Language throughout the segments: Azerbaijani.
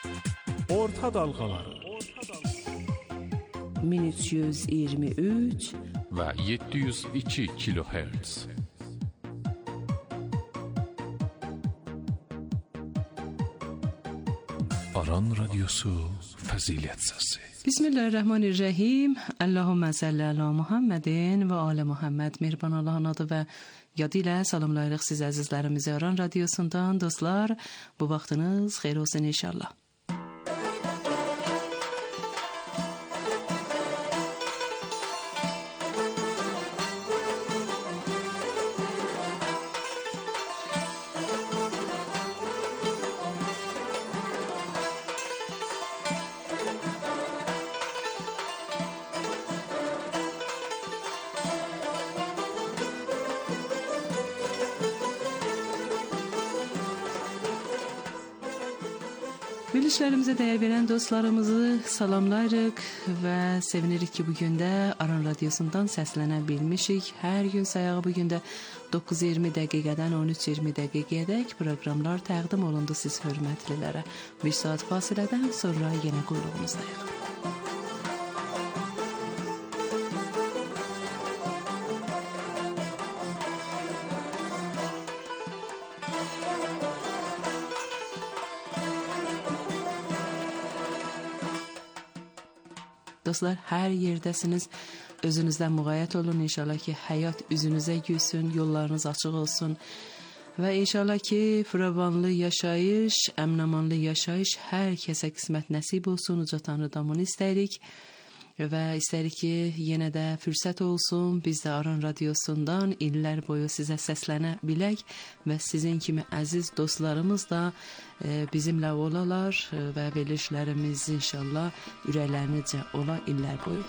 Orta dalğaları 1323 və 702 kilohertz. Aran Radyosu Fəzilət Səsi. Bismillahirrahmanirrahim. Allahümme salli ala Muhammedin və ala Muhammed. Mehriban Allah'ın adı və yadı ilə salamlayırıq siz əzizlərimizi Aran Radyosundan. Dostlar, bu vaxtınız xeyir olsun inşallah. Bilişlərimizə dəyər verən dostlarımızı salamlayırıq və sevinirik ki, bugün də Aran Radyosundan səslənə bilmişik. Hər gün sayağı bugün də 9:20 dəqiqədən 13:20 dəqiqəyədək proqramlar təqdim olundu siz hörmətlilərə. Bir saat fasilədən sonra yenə qulluğumuzdayıq. Dostlar, hər yerdəsiniz, özünüzdən müğayət olun. İnşallah ki, həyat üzünüzə gülsün, yollarınız açıq olsun və inşallah ki, firavanlı yaşayış, əminamanlı yaşayış hər kəsə qismət nəsib olsun. Uca Tanrıdan bunu istəyirik və istəyirik ki, yenə də fürsət olsun, biz də Aran Radyosundan illər boyu sizə səslənə bilək və sizin kimi əziz dostlarımız da bizimlə olalar və verilişlərimiz inşallah ürəklərinizcə ola illər boyu.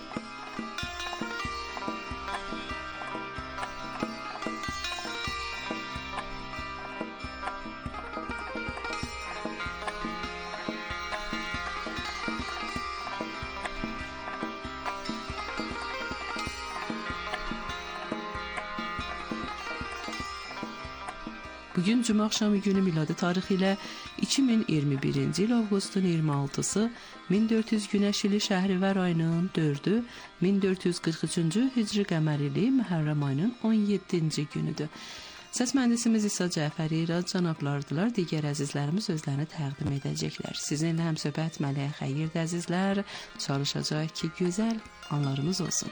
Bugün Cuma axşamı günü miladi tarixi ilə 2021-ci il avqustun 26-sı 1400 Günəşili Şəhrivər ayının 4-ü 1443-cü Hicri qəmərili Məhərrəm ayının 17-ci günüdür. Səs mühəndisimiz İsa Cəfəri cənablardılar, digər əzizlərimiz özlərini təqdim edəcəklər. Sizinlə həm söhbət mələyə xeyirdə əzizlər, çalışacaq ki, gözəl anlarımız olsun.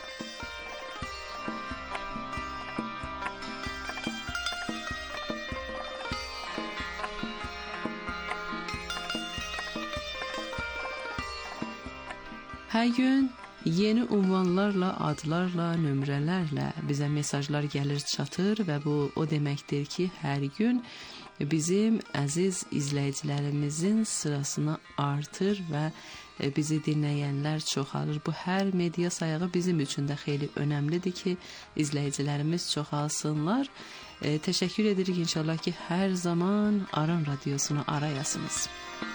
Hər gün yeni ünvanlarla, adlarla, nömrələrlə bizə mesajlar gəlir, çatır və bu o deməkdir ki, hər gün bizim əziz izləyicilərimizin sırasını artır və bizi dinləyənlər çoxalır. Bu hər media sayağı bizim üçün də xeyli önəmlidir ki, izləyicilərimiz çoxalsınlar. Təşəkkür edirik inşallah ki, hər zaman Aran Radyosunu arayasınız.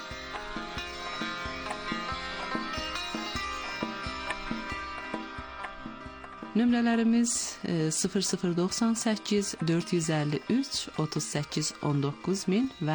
Nömrələrimiz 0098 453 38 19000 və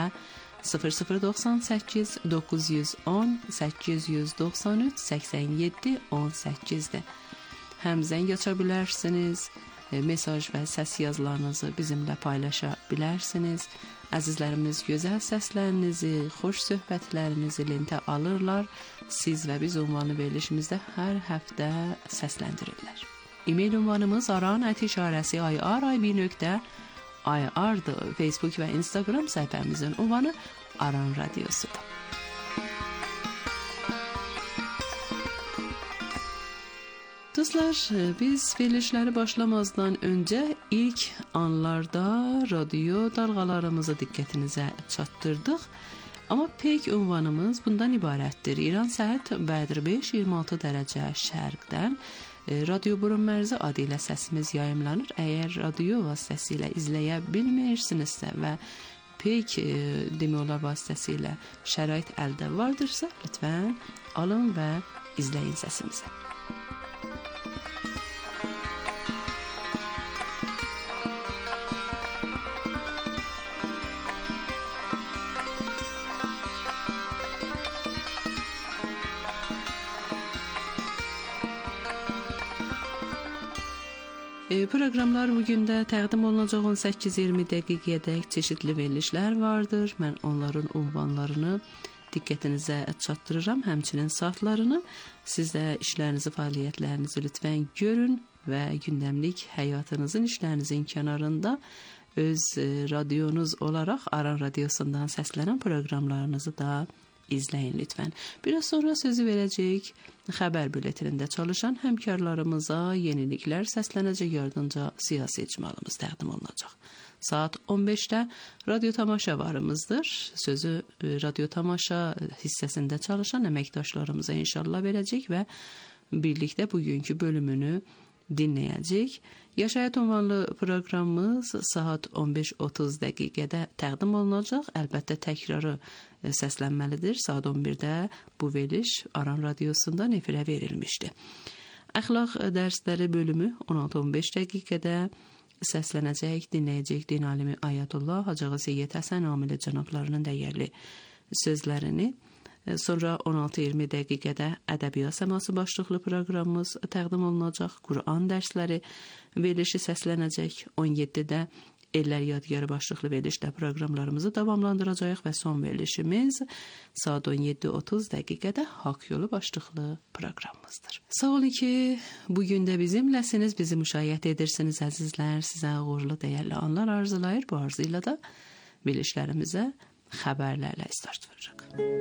0098 910 893 87 18-dir. Həm zəng aça bilərsiniz, mesaj və səs yazılarınızı bizimlə paylaşa bilərsiniz. Əzizlərimiz gözəl səslərinizi, xoş söhbətlərinizi lentə alırlar. Siz və biz ünvanlı verilişimizdə hər həftə səsləndirirlər. E-mail ünvanımız aran@ir.ir.ir-dır. Facebook və Instagram səhifəmizin ünvanı Aran Radyosudur. Dostlar, biz verilişləri başlamazdan öncə ilk anlarda radyo dalğalarımızı diqqətinizə çatdırdıq. Amma pek ünvanımız bundan ibarətdir. İran saat Bədir 5-26 dərəcə şərqdən Radio Burun Mərzi adı ilə səsimiz yayımlanır. Əgər radio vasitəsilə izləyə bilmirsinizsə və pek demək olar vasitəsilə şərait əldə vardırsa, lütfən alın və izləyin səsimizi. Proqramlar bugün də təqdim olunacaq 18-20 dəqiqəyədək çeşidli verilişlər vardır. Mən onların ünvanlarını diqqətinizə çatdırıram, həmçinin saatlarını. Siz də işlərinizi, fəaliyyətlərinizi lütfən görün və gündəmlik həyatınızın, işlərinizin kənarında öz radyonuz olaraq Aran radiosundan səslənən proqramlarınızı da izləyin lütfən. Biraz sonra sözü verəcəyik xəbər bülletenində çalışan həmkarlarımıza yeniliklər səslənəcək, yardımca siyasi icmalımız təqdim olunacaq. Saat 15-də radyo tamaşa varımızdır. Sözü radyo tamaşa hissəsində çalışan əməkdaşlarımıza inşallah verəcək və birlikdə bugünkü bölümünü dinləyəcək. Yaşayat ünvanlı proqramımız saat 15:30 dəqiqədə təqdim olunacaq. Əlbəttə təkrarı səslənməlidir. Saat 11-də bu veriliş Aran radiosunda efirə verilmişdi. Əxlaq dərsləri bölümü 16:15 dəqiqədə səslənəcək, dinləyəcək din alimi Ayətullah Hacı Seyyid Həsən Amili cənablarının dəyərli sözlərini. Sonra 16:20 dəqiqədə ədəbiyyat səması başlıqlı proqramımız təqdim olunacaq. Quran dərsləri verilişi səslənəcək. 17-də Ellər Yadgarı başlıqlı verilişdə proqramlarımızı davamlandıracağıq və son verilişimiz saat 17:30 dəqiqədə Haqq Yolu başlıqlı proqramımızdır. Sağ olun ki, bugün də bizimləsiniz, bizi müşahidə edirsiniz əzizlər. Sizə uğurlu, dəyərli anlar arzulayır. Bu arzuyla da verilişlərimizə xəbərlərlə start verəcək.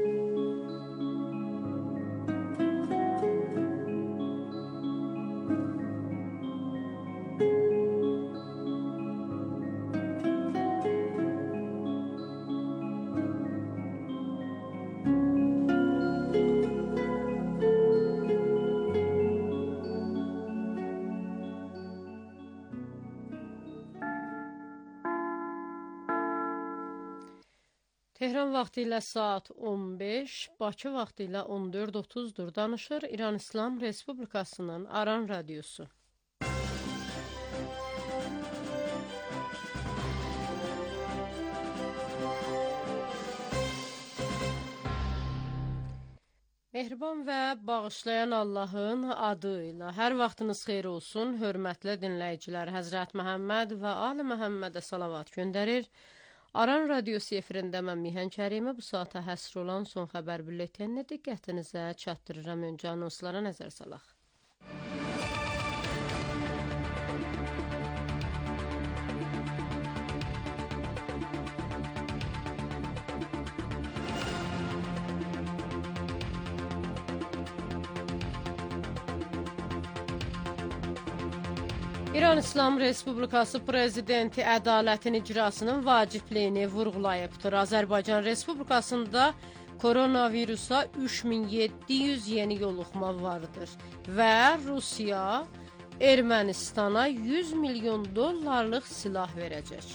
Tehran vaxtı ilə saat 15, Bakı vaxtı ilə 14:30-dur. Danışır İran İslam Respublikasının Aran radiosu. Mehriban və bağışlayan Allahın adı ilə hər vaxtınız xeyir olsun. Hörmətli dinləyicilər, Həzrət Məhəmməd və Ali Məhəmmədə salavat göndərir. Aran radiosu efirində mən Mihan Kərimə bu saata həsr olan son xəbər bülletenini diqqətinizə çatdırıram. Öncə anonslara nəzər salaq. İran İslam Respublikası Prezidenti ədalətin icrasının vacibliyini vurğulayıbdır. Azərbaycan Respublikasında koronavirusa 3700 yeni yoluxma vardır və Rusiya Ermənistana 100 milyon dollarlıq silah verəcək.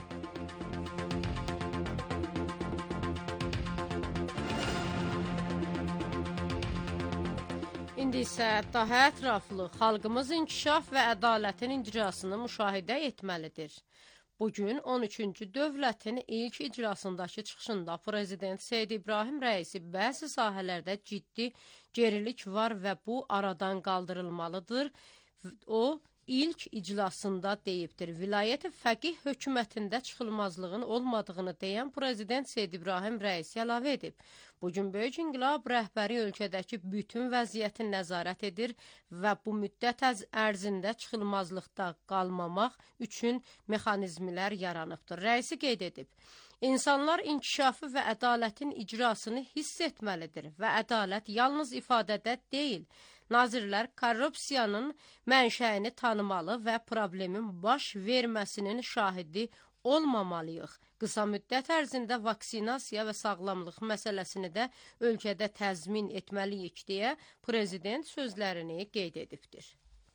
İndi isə daha ətraflı xalqımız inkişaf və ədalətin icrasını müşahidə etməlidir. Bugün 13-cü dövlətin ilk icrasındakı çıxışında Prezident Seyid İbrahim Rəisi bəzi sahələrdə ciddi gerilik var və bu aradan qaldırılmalıdır. O, ilk iclasında deyibdir. Vilayət-i fəqih hökumətində çıxılmazlığın olmadığını deyən Prezident Seyid İbrahim Rəisi əlavə edib. Bugün Böyük İnqilab rəhbəri ölkədəki bütün vəziyyəti nəzarət edir və bu müddət ərzində çıxılmazlıqda qalmamaq üçün mexanizmlər yaranıbdır. Rəisi qeyd edib. İnsanlar inkişafı və ədalətin icrasını hiss etməlidir və ədalət yalnız ifadədə deyil. Nazirlər korrupsiyanın mənşəyini tanımalı və problemin baş verməsinin şahidi olmamalıyıq. Qısa müddət ərzində vaksinasiya və sağlamlıq məsələsini də ölkədə təzmin etməliyik deyə Prezident sözlərini qeyd edibdir.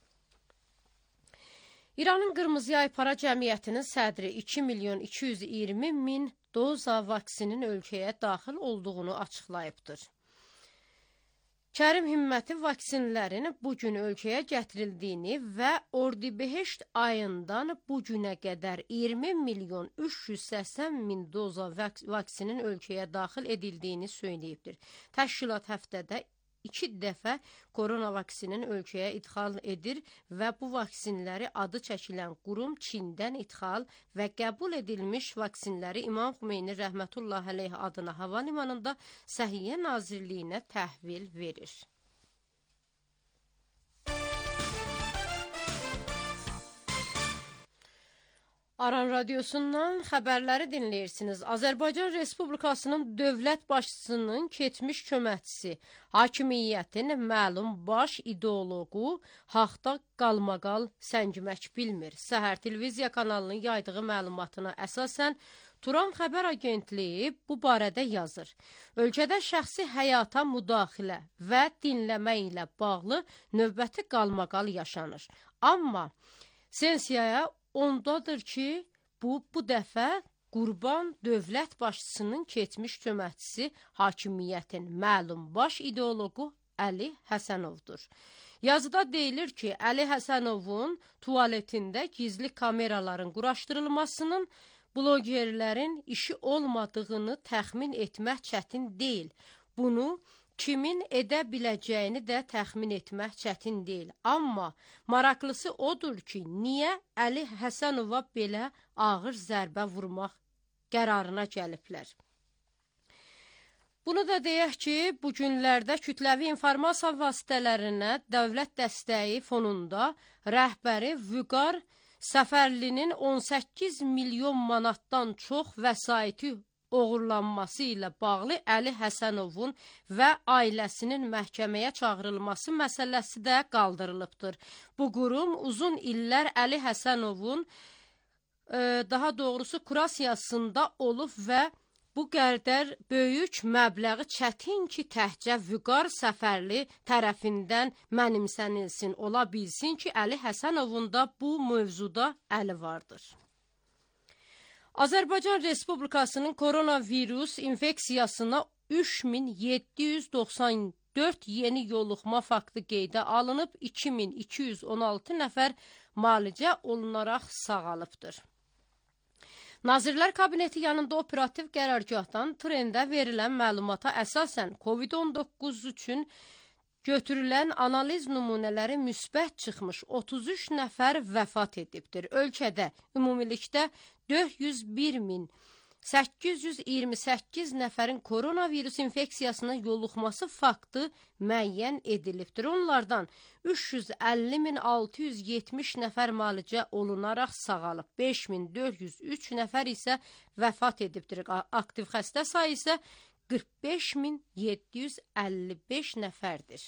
İranın Qırmızı Ay Para Cəmiyyətinin sədri 2.220.000 doza vaksinin ölkəyə daxil olduğunu açıqlayıbdır. Kərim Himməti vaksinlərin bugün ölkəyə gətirildiyini və Ordibeheşt ayından bugünə qədər 20.380.000 doza vaksinin ölkəyə daxil edildiyini söyləyibdir. Təşkilat həftədə 2 dəfə korona vaksinin ölkəyə idxal edir və bu vaksinləri adı çəkilən qurum Çindən idxal və qəbul edilmiş vaksinləri İmam Xümeyni rəhmətullah əleyh adına hava limanında Səhiyyə Nazirliyinə təhvil verir. Aran Radyosu'ndan xəbərləri dinləyirsiniz. Azərbaycan Respublikasının dövlət başçısının keçmiş köməkçisi, hakimiyyətin məlum baş ideoloqu haqda qalmaqal səngimək bilmir. Səhər televiziya kanalının yaydığı məlumatına əsasən Turan Xəbər Agentliyi bu barədə yazır. Ölkədə şəxsi həyata müdaxilə və dinləmə ilə bağlı növbəti qalmaqal yaşanır. Amma sensiyaya ondadır ki, bu dəfə qurban dövlət başçısının keçmiş köməkçisi, hakimiyyətin məlum baş ideoloqu Əli Həsənovdur. Yazıda deyilir ki, Əli Həsənovun tualetində gizli kameraların quraşdırılmasının blogerlərin işi olmadığını təxmin etmək çətin deyil. Bunu kimin edə biləcəyini də təxmin etmək çətin deyil. Amma maraqlısı odur ki, niyə Əli Həsənova belə ağır zərbə vurmaq qərarına gəliblər? Bunu da deyək ki, bu günlərdə kütləvi informasiya vasitələrinə dövlət dəstəyi fonunda rəhbəri Vüqar Səfərlinin 18 milyon manatdan çox vəsaiti oğurlanması ilə bağlı Əli Həsənovun və ailəsinin məhkəməyə çağırılması məsələsi də qaldırılıbdır. Bu qurum uzun illər Əli Həsənovun daha doğrusu kurasiyasında olub və bu qədər böyük məbləği çətin ki, təhcə Vüqar Səfərli tərəfindən mənimsənilsin, ola bilsin ki, Əli Həsənovun da bu mövzuda əli vardır. Azərbaycan Respublikasının koronavirus infeksiyasına 3794 yeni yoluxma faktı qeydə alınıb, 2216 nəfər müalicə olunaraq sağalıbdır. Nazirlər Kabineti yanında operativ qərargahdan trendə verilən məlumata əsasən COVID-19 üçün götürülən analiz nümunələri müsbət çıxmış 33 nəfər vəfat edibdir. Ölkədə ümumilikdə 401.828 nəfərin koronavirus infeksiyasına yoluxması faktı müəyyən edilibdir. Onlardan 350.670 nəfər müalicə olunaraq sağalıb, 5403 nəfər isə vəfat edibdir. Aktiv xəstə sayı isə 45.755 nəfərdir.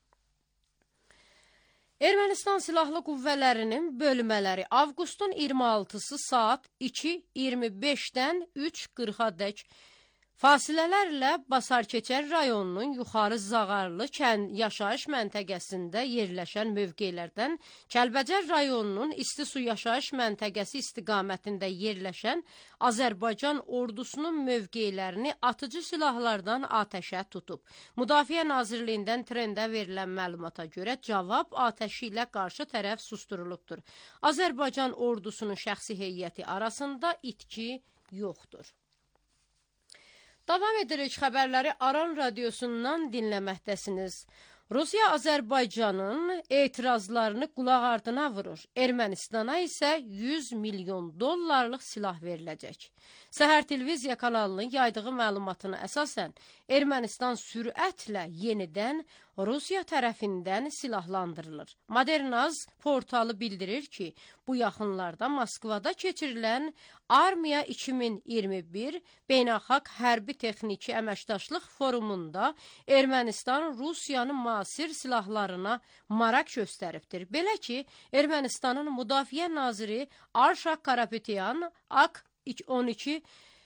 Ermənistan Silahlı Qüvvələrinin bölmələri avqustun 26-sı saat 2:25-dən 3:40-dək fasilələrlə Basarkeçər rayonunun Yuxarı Zağarlı yaşayış məntəqəsində yerləşən mövqelərdən Kəlbəcər rayonunun İstisu yaşayış məntəqəsi istiqamətində yerləşən Azərbaycan ordusunun mövqelərini atıcı silahlardan atəşə tutub. Müdafiə Nazirliyindən trendə verilən məlumata görə cavab atəşi ilə qarşı tərəf susturulubdur. Azərbaycan ordusunun şəxsi heyəti arasında itki yoxdur. Davam edirik, xəbərləri Aran Radyosu'ndan dinləməkdəsiniz. Rusiya Azərbaycanın etirazlarını qulaq ardına vurur. Ermənistana isə 100 milyon dollarlıq silah veriləcək. Səhər televiziya kanalının yaydığı məlumatına əsasən Ermənistan sürətlə yenidən Rusiya tərəfindən silahlandırılır. Modernaz portalı bildirir ki, bu yaxınlarda Moskvada keçirilən Armiya 2021 Beynəlxalq Hərbi Texniki Əməkdaşlıq Forumunda Ermənistan Rusiyanın müasir silahlarına maraq göstəribdir. Belə ki, Ermənistanın Müdafiə Naziri Arşak Karapetyan AK-12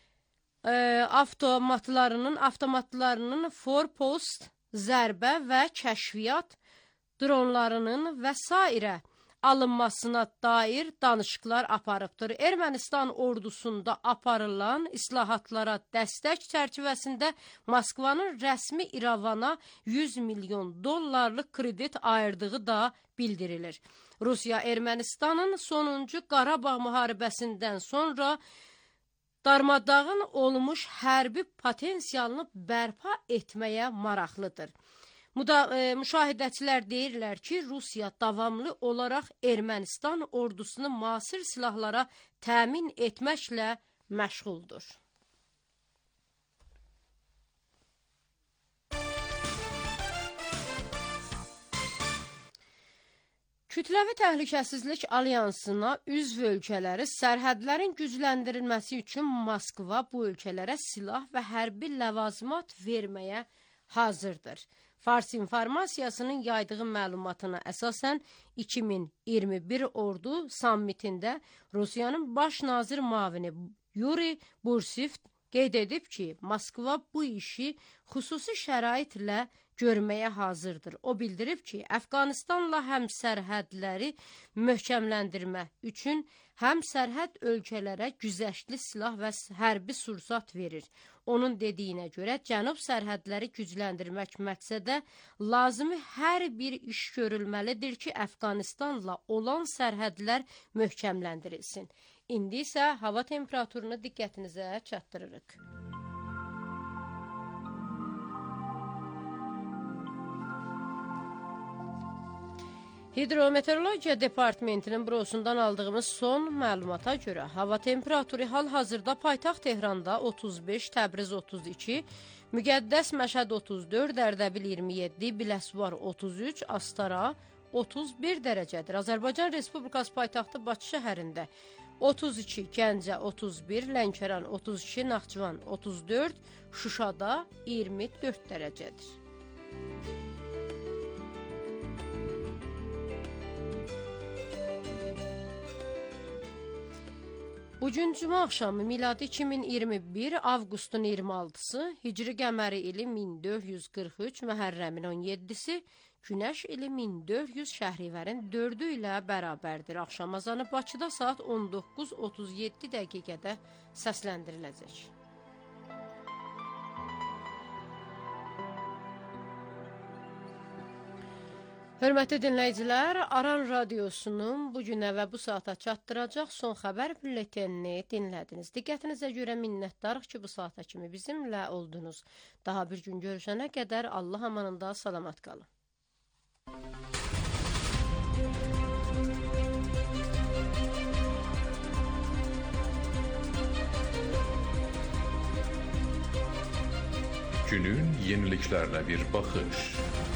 avtomatlarının forpost, zərbə və kəşfiyyat dronlarının və s. alınmasına dair danışıqlar aparıbdır. Ermənistan ordusunda aparılan islahatlara dəstək çərçivəsində Moskvanın rəsmi İrəvana 100 milyon dollarlıq kredit ayırdığı da bildirilir. Rusiya Ermənistanın sonuncu Qarabağ müharibəsindən sonra darmadağın olmuş hərbi potensialını bərpa etməyə maraqlıdır. Müşahidəçilər deyirlər ki, Rusiya davamlı olaraq Ermənistan ordusunu müasir silahlara təmin etməklə məşğuldur. Kütləvi Təhlükəsizlik Alyansına üzv ölkələri sərhədlərin gücləndirilməsi üçün Moskva bu ölkələrə silah və hərbi ləvazimat verməyə hazırdır. Fars informasiyasının yaydığı məlumatına əsasən 2021 ordu sammitində Rusiyanın baş nazir müavini Yuri Bursiv qeyd edib ki, Moskva bu işi xüsusi şəraitlə görməyə hazırdır. O bildirib ki, Əfqanistanla həm sərhədləri möhkəmləndirmə üçün həm sərhəd ölkələrə güzəştli silah və hərbi sursat verir. Onun dediyinə görə cənub sərhədləri gücləndirmək məqsədə lazımi hər bir iş görülməlidir ki, Əfqanistanla olan sərhədlər möhkəmləndirilsin. İndi isə hava temperaturunu diqqətinizə çatdırırıq. Hidrometeorologiya Departamentinin bürosundan aldığımız son məlumata görə hava temperaturu hal-hazırda paytaxt Tehranda 35, Təbriz 32, Müqəddəs Məşəd 34, Ərdəbil 27, Biləsuvar 33, Astara 31 dərəcədir. Azərbaycan Respublikası paytaxtı Bakı şəhərində 32, Gəncə 31, Lənkəran 32, Naxçıvan 34, Şuşada 24 dərəcədir. Bugün cümə axşamı miladi 2021 avqustun 26-sı, hicri qəməri ili 1443, Məhərrəmin 17-si, Günəş ili 1400 Şəhrivərin 4-ü ilə bərabərdir. Axşam azanı Bakıda saat 19:37 dəqiqədə səsləndiriləcək. Hörmətli dinləyicilər, Aran Radiosunun bugünə və bu saata çatdıracaq son xəbər bülletenini dinlədiniz. Diqqətinizə görə minnətdarıq ki, bu saata kimi bizimlə oldunuz. Daha bir gün görüşənə qədər Allah amanında salamat qalın. Günün yeniliklərlə bir baxış.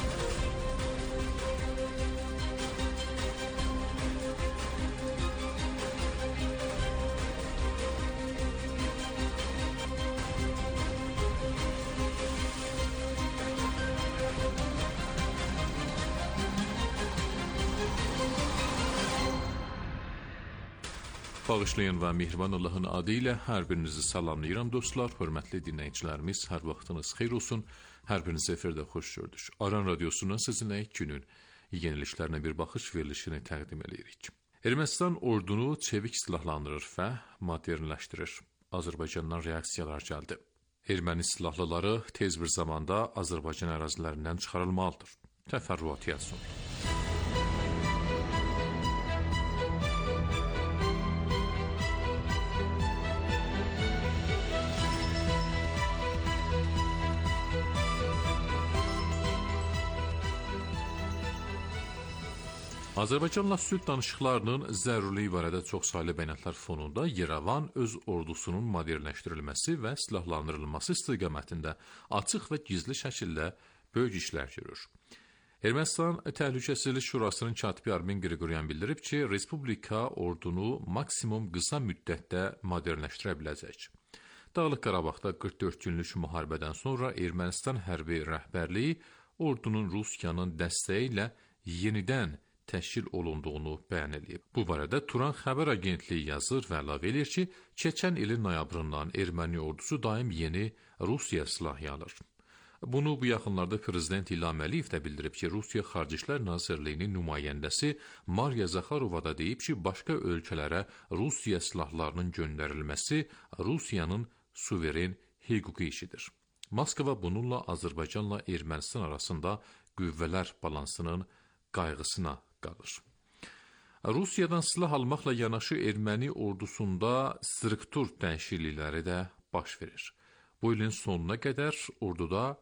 Bağışlayan və mehriban Allahın adı ilə hər birinizi salamlayıram dostlar, hörmətli dinləyicilərimiz, hər vaxtınız xeyir olsun, hər birinizi efirdə xoş gördük. Aran Radiosundan sizinlə günün yeniliklərinə bir baxış verilişini təqdim edirik. Ermənistan ordunu çevik silahlandırır və modernləşdirir. Azərbaycandan reaksiyalar gəldi. Erməni silahlıları tez bir zamanda Azərbaycan ərazilərindən çıxarılmalıdır. Təfərrüatı yazsın. Azərbaycanla sülh danışıqlarının zərurluğu barədə çoxsaylı bəyanatlar fonunda Yerevan öz ordusunun modernləşdirilməsi və silahlandırılması istiqamətində açıq və gizli şəkildə böyük işlər görür. Ermənistan Təhlükəsizlik Şurasının katibi Armen Qriqoryan bildirib ki, Respublika ordunu maksimum qısa müddətdə modernləşdirə biləcək. Dağlıq Qarabağda 44 günlük müharibədən sonra Ermənistan hərbi rəhbərliyi ordunun Rusiyanın dəstəyi ilə yenidən təşkil olunduğunu bəyan edib. Bu barədə Turan xəbər agentliyi yazır və əlavə edir ki, keçən ilin noyabrından erməni ordusu daim yeni Rusiya silahı alır. Bunu bu yaxınlarda Prezident İlham Əliyev də bildirib ki, Rusiya Xarici İşlər Nazirliyinin nümayəndəsi Mariya Zaxarova da deyib ki, başqa ölkələrə Rusiya silahlarının göndərilməsi Rusiyanın suveren hüquqi işidir. Moskva bununla Azərbaycanla Ermənistan arasında qüvvələr balansının qayğısına qalır. Rusiyadan silah almaqla yanaşı erməni ordusunda struktur dəyişiklikləri də baş verir. Bu ilin sonuna qədər orduda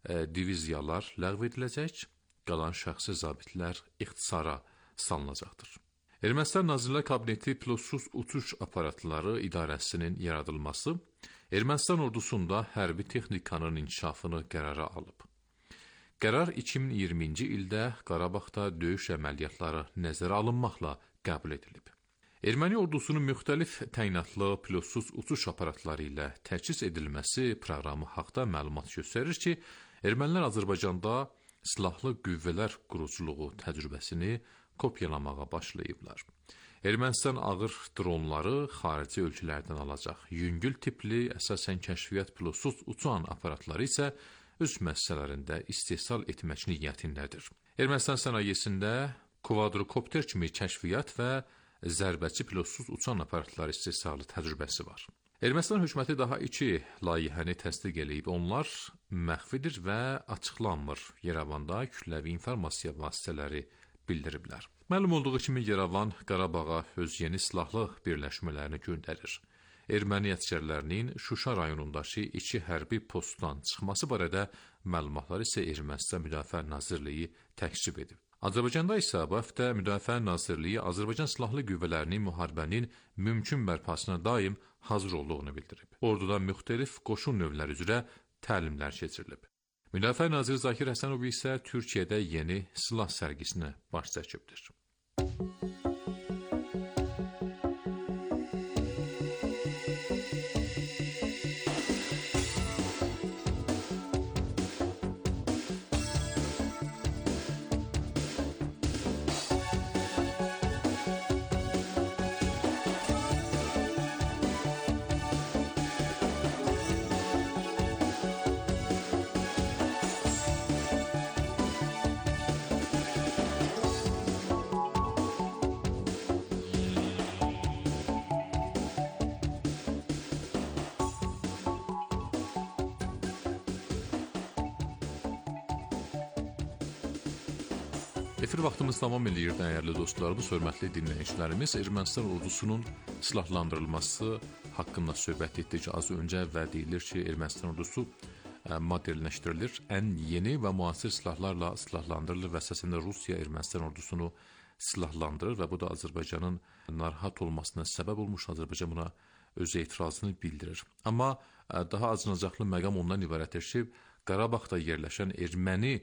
diviziyalar ləğv ediləcək, qalan şəxsi zabitlər ixtisara salınacaqdır. Ermənistan Nazirlər Kabineti pilotsuz uçuş aparatları idarəsinin yaradılması Ermənistan ordusunda hərbi texnikanın inkişafını qərara alıb. Qərar 2020-ci ildə Qarabağda döyüş əməliyyatları nəzərə alınmaqla qəbul edilib. Erməni ordusunun müxtəlif təyinatlı pilotsuz uçuş aparatları ilə təchiz edilməsi proqramı haqda məlumat göstərir ki, ermənilər Azərbaycanda silahlı qüvvələr quruculuğu təcrübəsini kopyalamağa başlayıblar. Ermənistan ağır dronları xarici ölkələrdən alacaq. Yüngül tipli, əsasən kəşfiyyat pilotsuz uçan aparatları isə öz müəssisələrində istehsal etmək niyyətindədir. Ermənistan sənayesində kvadrokopter kimi kəşfiyyat və zərbəçi pilotsuz uçan aparatları istehsalı təcrübəsi var. Ermənistan hökuməti daha 2 layihəni təsdiq eləyib. Onlar məxfidir və açıqlanmır. Yerevanda kütləvi informasiya vasitələri bildiriblər. Məlum olduğu kimi Yerevan Qarabağa öz yeni silahlı birləşmələrini göndərir. Erməni əsgərlərinin Şuşa rayonundakı 2 hərbi postdan çıxması barədə məlumatları isə Ermənistan Müdafiə Nazirliyi təkzib edib. Azərbaycanda isə bu həftə Müdafiə Nazirliyi Azərbaycan silahlı qüvvələrinin müharibənin mümkün bərpasına daim hazır olduğunu bildirib. Orduda müxtəlif qoşun növləri üzrə təlimlər keçirilib. Müdafiə Naziri Zakir Həsənov isə Türkiyədə yeni silah sərgisinə baş çəkibdir. Efir vaxtımız tamam eləyir, dəyərli dostlarımız, hörmətli dinləyicilərimiz. Ermənistan ordusunun silahlandırılması haqqında söhbət etdik az öncə və deyilir ki, Ermənistan ordusu modelləşdirilir, ən yeni və müasir silahlarla silahlandırılır və əsasən Rusiya Ermənistan ordusunu silahlandırır və bu da Azərbaycanın narahat olmasına səbəb olmuş. Azərbaycan buna öz etirazını bildirir. Amma daha acınacaqlı məqam ondan ibarətdir ki, Qarabağda yerləşən erməni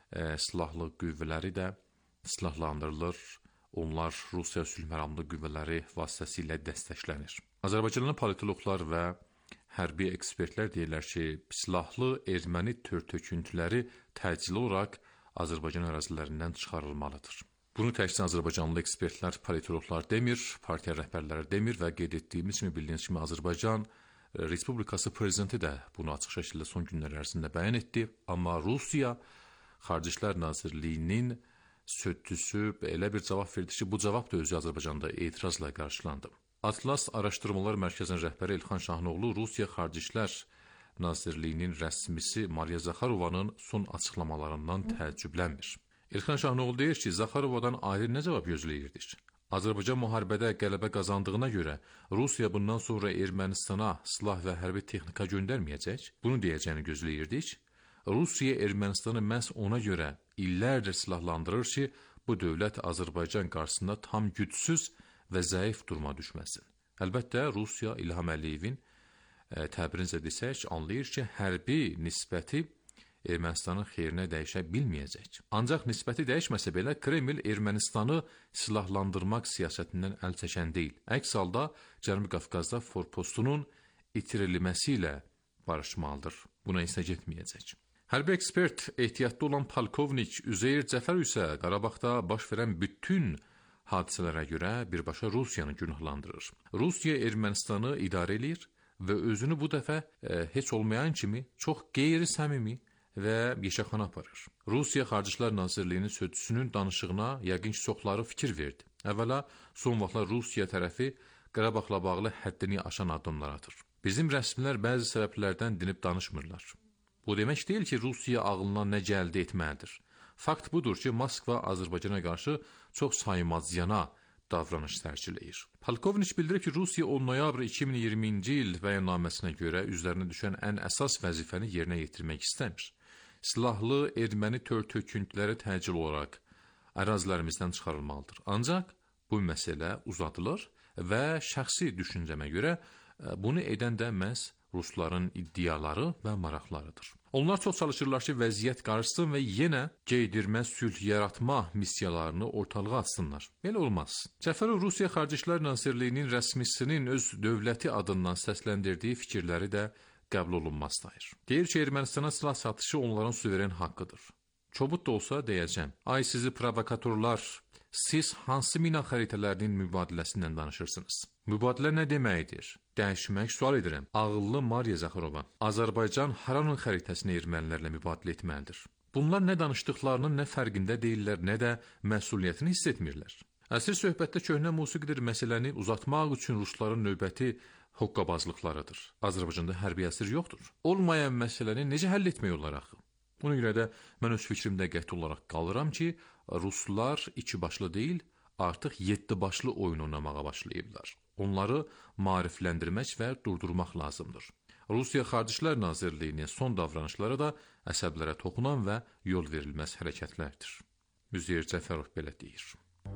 silahlı qüvvələri də silahlandırılır. Onlar Rusiya sülh məramlı qüvvələri vasitəsilə dəstəklənir. Azərbaycanlı politologlar və hərbi ekspertlər deyirlər ki, silahlı erməni tör-töküntüləri təcili olaraq Azərbaycan ərazilərindən çıxarılmalıdır. Bunu təkcə Azərbaycanlı ekspertlər, politologlar demir, partiya rəhbərləri demir və qeyd etdiyimiz kimi, bildiyiniz kimi Azərbaycan Respublikası prezidenti də bunu açıq şəkildə son günlər ərzində bəyan etdi. Amma Rusiya Xarici İşlər Nazirliyinin sözçüsü elə bir cavab verdi ki, bu cavab da özü Azərbaycanda etirazla qarşılandı. Atlas Araşdırmalar Mərkəzinin rəhbəri İlxan Şahinoğlu Rusiya Xarici İşlər Nazirliyinin rəsmisi Mariya Zaxarovanın son açıqlamalarından təəccüblənmir. İlxan Şahinoğlu deyir ki, Zaxarovadan ayrı nə cavab gözləyirdik? Azərbaycan müharibədə qələbə qazandığına görə Rusiya bundan sonra Ermənistana silah və hərbi texnika göndərməyəcək. Bunu deyəcəyini gözləyirdik. Rusiya Ermənistanı məhz ona görə illərdir silahlandırır ki, bu dövlət Azərbaycan qarşısında tam gücsüz və zəif duruma düşməsin. Əlbəttə, Rusiya İlham Əliyevin təbirincə desək, anlayır ki, hərbi nisbəti Ermənistanın xeyrinə dəyişə bilməyəcək. Ancaq nisbəti dəyişməsə belə, Kreml Ermənistanı silahlandırmaq siyasətindən əl çəkən deyil. Əks halda Cənubi Qafqazda forpostunun itirilməsi ilə barışmalıdır. Buna isə getməyəcək. Hərbi ekspert ehtiyatlı olan polkovnik Üzeyir Cəfər isə Qarabağda baş verən bütün hadisələrə görə birbaşa Rusiyanı günahlandırır. Rusiya Ermənistanı idarə edir və özünü bu dəfə heç olmayan kimi çox qeyri-səmimi və yeşəxana aparır. Rusiya Xarici İşlər Nazirliyinin sözçüsünün danışığına yəqin ki, çoxları fikir verdi. Əvvəla, son vaxtlar Rusiya tərəfi Qarabağla bağlı həddini aşan addımlar atır. Bizim rəsmilər bəzi səbəblərdən dinib danışmırlar. Bu demək deyil ki, Rusiya ağlına nə gəldi etməlidir. Fakt budur ki, Moskva Azərbaycana qarşı çox saymazyana davranış sərgiləyir. Polkovnik bildirir ki, Rusiya 10 noyabr 2020-ci il bəyannaməsinə görə üzlərinə düşən ən əsas vəzifəni yerinə yetirmək istəmir. silahlı erməni tör-töküntüləri təcil olaraq ərazilərimizdən çıxarılmalıdır. Ancaq bu məsələ uzadılır və şəxsi düşüncəmə görə bunu edən də məhz Rusların iddiaları və maraqlarıdır. Onlar çox çalışırlar ki, vəziyyət qarışsın və yenə geydirmə, sülh yaratma missiyalarını ortalığa atsınlar. Belə olmaz. Cəfərov Rusiya Xarici İşlər Nazirliyinin rəsmisinin öz dövləti adından səsləndirdiyi fikirləri də qəbul olunmazdır. Deyir ki, Ermənistana silah satışı onların suveren haqqıdır. Çobud da olsa deyəcəm. Ay sizi provokatorlar, siz hansı mina xəritələrinin mübadiləsindən danışırsınız? Mübadilə nə deməkdir? Dəyişmək sual edirəm. Ağıllı Mariya Zaxarova, Azərbaycan haranın xəritəsini ermənilərlə mübadilə etməlidir? Bunlar nə danışdıqlarının nə fərqində deyirlər, nə də məsuliyyətini hiss etmirlər. Əsir söhbətdə köhnə musiqidir məsələni uzatmaq üçün Rusların növbəti hoqqabazlıqlarıdır. Azərbaycanda hərbi əsir yoxdur. Olmayan məsələni necə həll etmək olar axı? Buna görə də mən öz fikrimdə qəti olaraq qalıram ki, Ruslar iki başlı deyil, artıq 7 başlı oyun oynamağa başlayıblar. Onları maarifləndirmək və durdurmaq lazımdır. Rusiya Xarici İşlər Nazirliyinin son davranışları da əsəblərə toxunan və yol verilməz hərəkətlərdir. Üzeyir Cəfərov belə deyir.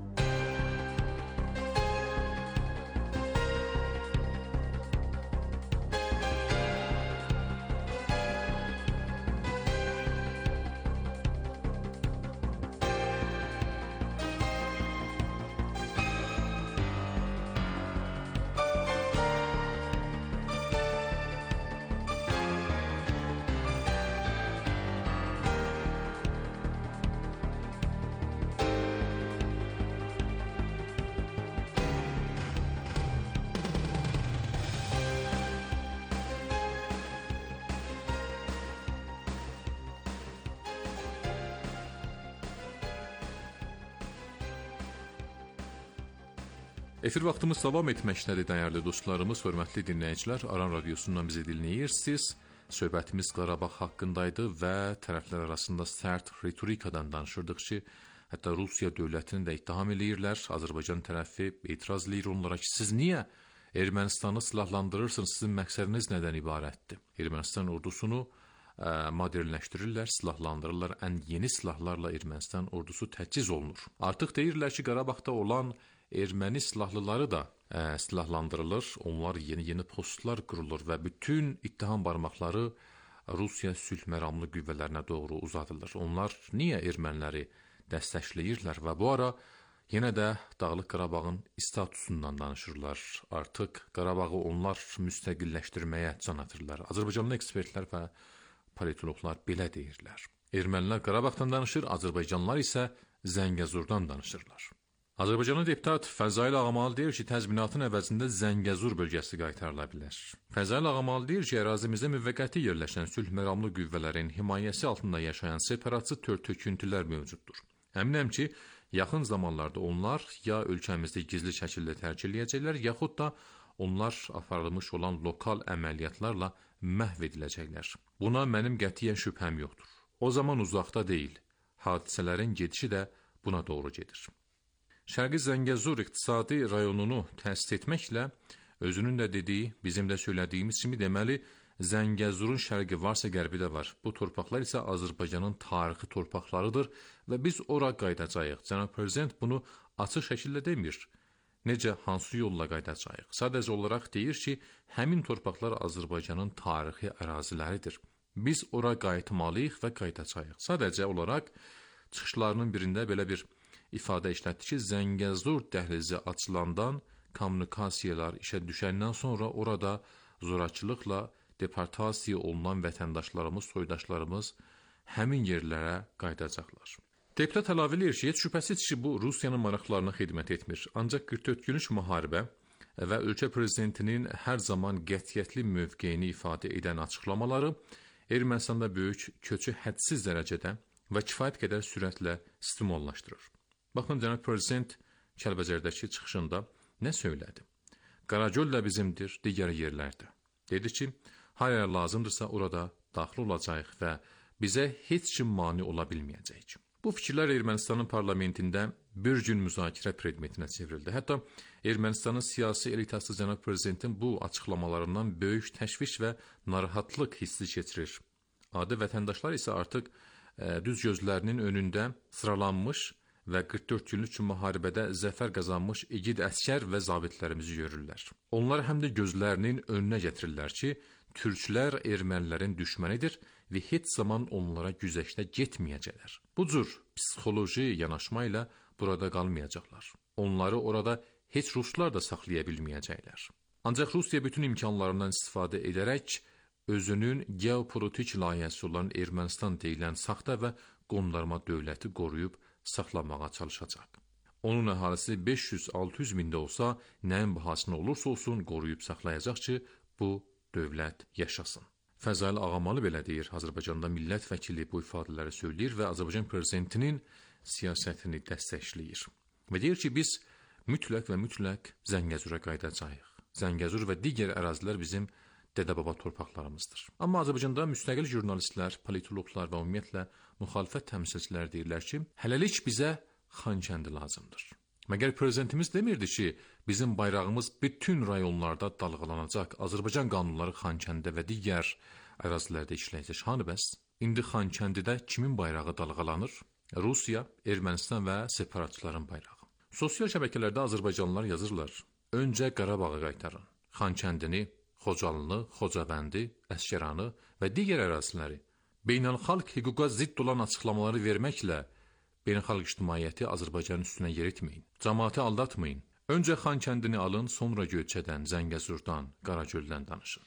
Efir vaxtımız davam etməkdədir, dəyərli dostlarımız, hörmətli dinləyicilər. Aran radiosundan bizi dinləyirsiniz. Söhbətimiz Qarabağ haqqındaydı və tərəflər arasında sərt ritorikadan danışırdıq ki, hətta Rusiya dövlətini də ittiham eləyirlər. Azərbaycan tərəfi etiraz eləyir onlara ki, siz niyə Ermənistanı silahlandırırsınız, sizin məqsədiniz nədən ibarətdir? Ermənistan ordusunu modernləşdirirlər, silahlandırırlar, ən yeni silahlarla Ermənistan ordusu təchiz olunur. Artıq deyirlər ki, Qarabağda olan erməni silahlıları da silahlandırılır, onlar yeni postlar qurulur və bütün ittiham barmaqları Rusiya sülh məramlı qüvvələrinə doğru uzadılır. Onlar niyə erməniləri dəstəkləyirlər və bu ara yenə də Dağlıq Qarabağın statusundan danışırlar. Artıq Qarabağı onlar müstəqilləşdirməyə can atırlar. Azərbaycanlı ekspertlər və politologlar belə deyirlər. Ermənilər Qarabağdan danışır, Azərbaycanlılar isə Zəngəzurdan danışırlar. Azərbaycanlı deputat Fəzail Ağamalı deyir ki, təzminatın əvəzində Zəngəzur bölgəsi qaytarıla bilər. Fəzail Ağamalı deyir ki, ərazimizdə müvəqqəti yerləşən sülh məramlı qüvvələrin himayəsi altında yaşayan separatçı tör-töküntülər mövcuddur. Əminəm ki, yaxın zamanlarda onlar ya ölkəmizdə gizli şəkildə tərk eləyəcəklər, yaxud da onlar aparılmış olan lokal əməliyyatlarla məhv ediləcəklər. Buna mənim qətiyyən şübhəm yoxdur. O zaman uzaqda deyil, hadisələrin gedişi də buna doğru gedir. Şərqi Zəngəzur iqtisadi rayonunu təsis etməklə özünün də dediyi, bizim də söylədiyimiz kimi deməli, Zəngəzurun şərqi varsa qərbi də var. Bu torpaqlar isə Azərbaycanın tarixi torpaqlarıdır və biz ora qayıdacağıq. Cənab Prezident bunu açıq şəkildə demir. Necə, hansı yolla qayıdacağıq? Sadəcə olaraq deyir ki, həmin torpaqlar Azərbaycanın tarixi əraziləridir. Biz ora qayıtmalıyıq və qayıdacağıq. Sadəcə olaraq çıxışlarının birində belə bir ifadə işlətdi ki, Zəngəzur dəhlizi açılandan kommunikasiyalar işə düşəndən sonra orada zorakılıqla deportasiya olunan vətəndaşlarımız, soydaşlarımız həmin yerlərə qayıdacaqlar. Deputat əlavə edir ki, heç şübhəsiz ki, bu Rusiyanın maraqlarına xidmət etmir. Ancaq 44 günlük müharibə və ölkə prezidentinin hər zaman qətiyyətli mövqeyini ifadə edən açıqlamaları Ermənistanda böyük köçü hədsiz dərəcədə və kifayət qədər sürətlə stimullaşdırır. Baxın, cənab prezident Kəlbəcərdəki çıxışında nə söylədi? Qaragöl də bizimdir, digər yerlərdə. Dedi ki, haraya lazımdırsa orada daxil olacaq və bizə heç kim mane ola bilməyəcək. Bu fikirlər Ermənistanın parlamentində bir gün müzakirə predmetinə çevrildi. Hətta Ermənistanın siyasi elitası cənab prezidentin bu açıqlamalarından böyük təşviş və narahatlıq hissi keçirir. Adi vətəndaşlar isə artıq düz gözlərinin önündə sıralanmış və 44 günlük müharibədə zəfər qazanmış igid əsgər və zabitlərimizi görürlər. Onlar həm də gözlərinin önünə gətirirlər ki, türklər ermənilərin düşmənidir və heç zaman onlara güzəştə getməyəcəklər. Bu cür psixoloji yanaşma ilə burada qalmayacaqlar. Onları orada heç ruslar da saxlaya bilməyəcəklər. Ancaq Rusiya bütün imkanlarından istifadə edərək özünün geopolitik layihəsi olan Ermənistan deyilən saxta və qondarma dövləti qoruyub saxlamağa çalışacaq. Onun əhalisi 500-600 mində olsa, nəyin bahasına olursa olsun qoruyub saxlayacaq ki, bu dövlət yaşasın. Fəzail Ağamalı belə deyir, Azərbaycanda millət vəkili bu ifadələri söyləyir və Azərbaycan prezidentinin siyasətini dəstəkləyir. Və deyir ki, biz mütləq Zəngəzura qayıdacağıq. Zəngəzur və digər ərazilər bizim dədə-baba torpaqlarımızdır. Amma Azərbaycanda müstəqil jurnalistlər, politologlar və ümumiyyətlə müxalifət təmsilçilər deyirlər ki, hələlik bizə Xankəndi lazımdır. Məgər prezidentimiz demirdi ki, bizim bayrağımız bütün rayonlarda dalğalanacaq, Azərbaycan qanunları Xankəndidə və digər ərazilərdə işləyəcək. Hanı bəs? İndi Xankəndidə kimin bayrağı dalğalanır? Rusiya, Ermənistan və separatçıların bayrağı. Sosial şəbəkələrdə Azərbaycanlılar yazırlar, öncə Qarabağı qaytarın, Xankəndini, Xocalını, Xocavəndi, Əsgəranı və digər əraziləri beynəlxalq hüquqa zidd olan açıqlamaları verməklə beynəlxalq ictimaiyyəti Azərbaycanın üstünə yeritməyin. Cəmaatı aldatmayın. Öncə Xankəndini alın, sonra Göyçədən, Zəngəzurdan, Qaragöldən danışın.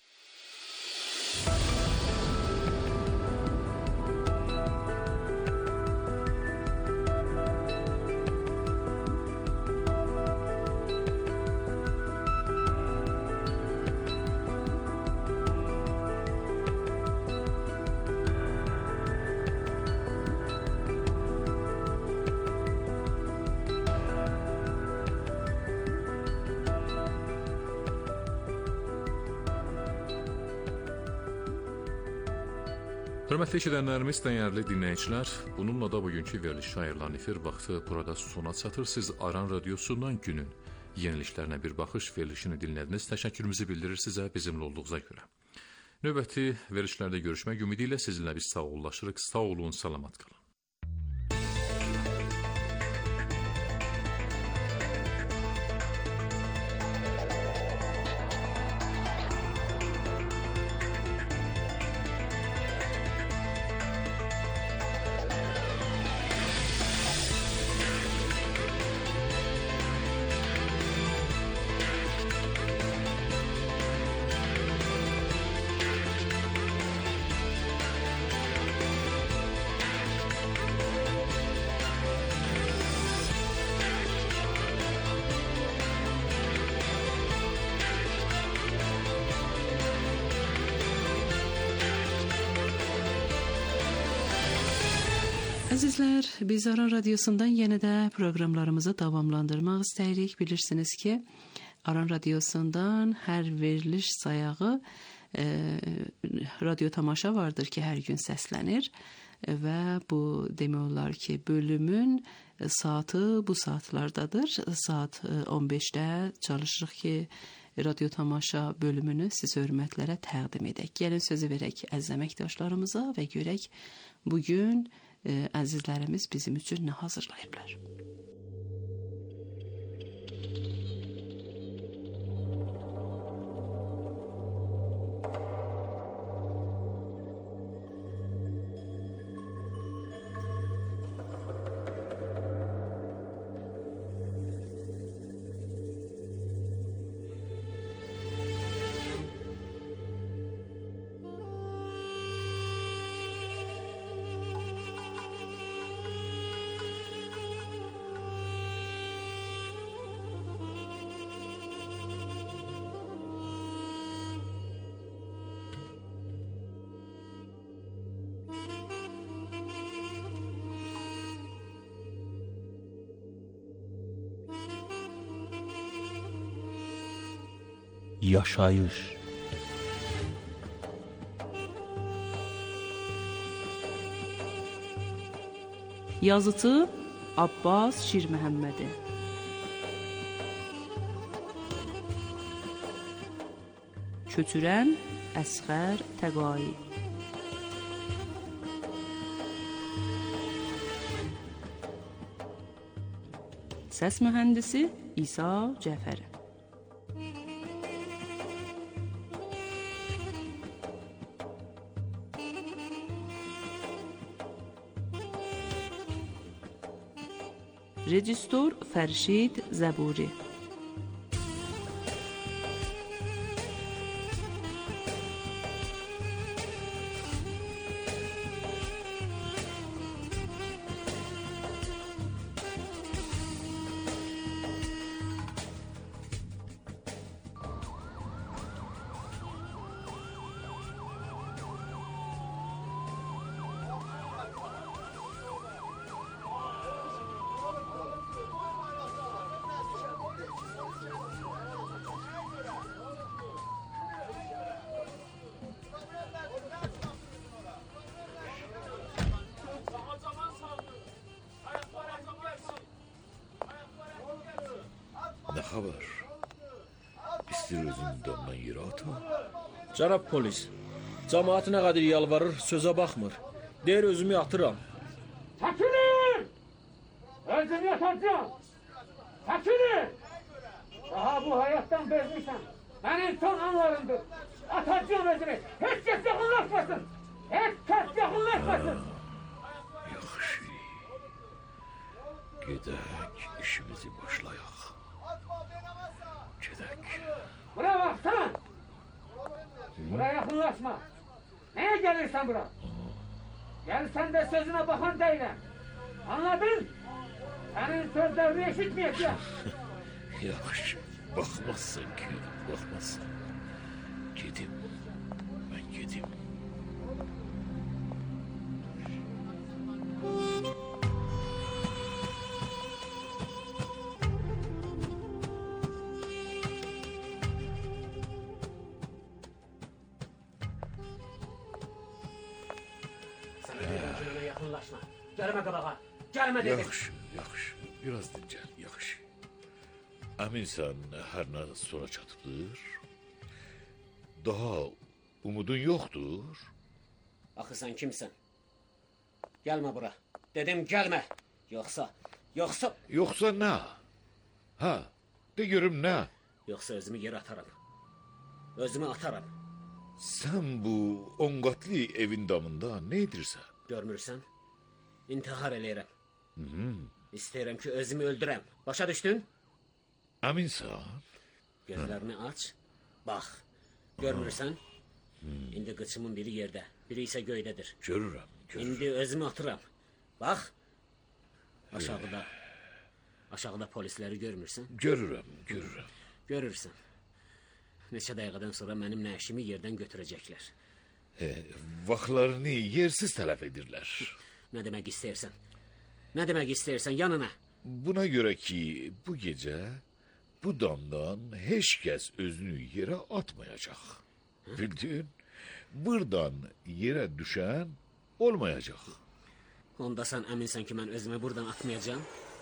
Hörmətli eşidənlərimiz, dəyərli dinləyicilər, bununla da bugünkü veriliş şairlərin efir vaxtı burada sona çatır. Siz Aran Radiosundan günün yeniliklərinə bir baxış verilişini dinlədiniz. Təşəkkürümüzü bildirir sizə bizimlə olduğunuza görə. Növbəti verilişlərdə görüşmək ümidi ilə sizinlə biz sağollaşırıq. Sağ olun, salamat qalın. Əzizlər, biz Aran Radiosundan yenə də proqramlarımızı davamlandırmaq istəyirik. Bilirsiniz ki, Aran Radiosundan hər veriliş sayağı radio tamaşa vardır ki, hər gün səslənir və bu demək olar ki, bölümün saatı bu saatlardadır. Saat 15-də çalışırıq ki, radio tamaşa bölümünü siz hörmətlərə təqdim edək. Gəlin sözü verək əziz əməkdaşlarımıza və görək bugün əzizlərimiz bizim üçün nə hazırlayıblar. Yaşayış. Yazıcı Abbas Şirməhəmmədi. Köçürən Əsğər Təqai. Səs mühəndisi İsa Cəfəri. Rejissor Fərşid Zəburi. Nə xəbər? İstir özünü damdan yerə atma. Cənab polis, cəmaat nə qədər yalvarır, sözə baxmır. Deyir özümü atıram. Çəkilin! Özümü atacağım. Çəkilin! Daha bu həyatdan bezmişəm. Mənim son anlarımdır. Atacağım özümü. Heç kəs yaxınlaşmasın. Heç kəs yaxınlaşmasın. Yaxşı. Gedək, işimizi başlayaq. Gedək. Bura baxsana. Bura yaxınlaşma. Nəyə gəlirsən bura? Gəlsən də sözünə baxan deyiləm. Anladın? Sənin sözlərini eşitməyəcəm. Yaxşı. Baxmazsın ki, baxmazsın. Gedim. Mən gedim. Yaxınlaşma. Gəlmə qabağa. Gəlmə dedim. Yaxşı, yaxşı. Biraz dincəl, yaxşı. Əminsən hər nə sona çatıbdır? Daha umudun yoxdur? Axı sən kimsən? Gəlmə bura. Dedim gəlmə. Yoxsa. Yoxsa nə? Hə, de görüm nə? Yoxsa özümü yerə ataram. Özümü ataram. Sən bu 10 qatlı evin damında nə edirsən? Görmürsən? İntihar eləyirəm. İstəyirəm ki, özümü öldürəm. Başa düşdün? Əminsən? Gözlərini aç. Bax. Görmürsən? İndi qıçımın biri yerdə, biri isə göydədir. Görürəm. İndi özümü atıram. Bax. Aşağıda polisləri görmürsən? Görürəm. Görürsən. Neçə dəqiqədən sonra mənim nəşimi yerdən götürəcəklər. Vaxtlarını yersiz tələf edirlər. Nə demək istəyirsən? Nə demək istəyirsən? Yanına. Buna görə ki, bu gecə bu damdan heç kəs özünü yerə atmayacaq. Bildin? Buradan yerə düşən olmayacaq. Onda sən əminsən ki, mən özümü buradan atmayacağım?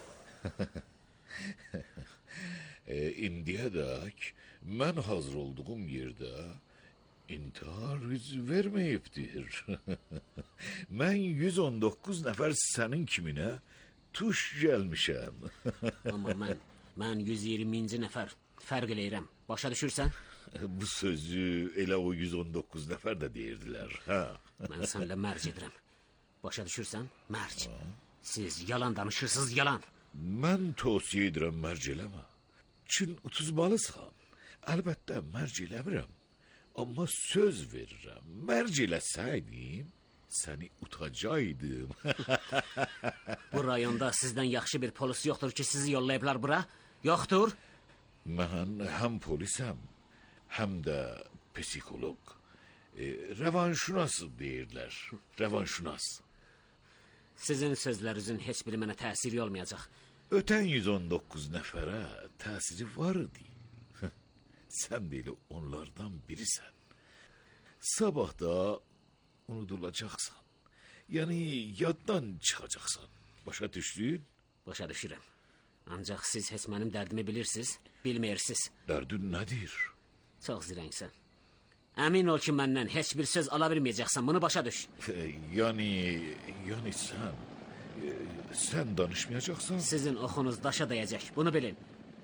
İndiyədək mən hazır olduğum yerdə intihar yüz verməyibdir. Mən 119 nəfər sənin kiminə tuş gəlmişəm. Amma mən 120-ci nəfər fərq eləyirəm. Başa düşürsən? Bu sözü elə o 119 nəfər də deyirdilər. Mən sənlə mərc edirəm. Başa düşürsən? Mərc. Siz yalan danışırsınız, yalan. Mən tövsiyə edirəm mərc eləmə. Çün utuzmalısan. Əlbəttə mərc eləmirəm. Amma söz verirəm. Mərc eləsəydim, səni utacaydım. Bu rayonda sizdən yaxşı bir polis yoxdur ki, sizi yollayıblar bura? Yoxdur? Mən həm polisəm, həm də psikolog. Revanşunas deyirlər. Revanşunas. Sizin sözlərinizin heç biri mənə təsiri olmayacaq. Ötən 119 nəfərə təsiri var idi. Sən də elə onlardan birisən. Sabah da unudulacaqsan. Yəni yaddan çıxacaqsan. Başa düşdün? Başa düşürəm. Ancaq siz heç mənim dərdimi bilirsiniz, bilməyirsiniz. Dərdin nədir? Çox zirəngsən. Əmin ol ki, məndən heç bir söz ala bilməyəcəksən, bunu başa düş. Yəni Sen danışmayacaksan... Sizin oxunuz daşa dəyəcək, bunu bilin.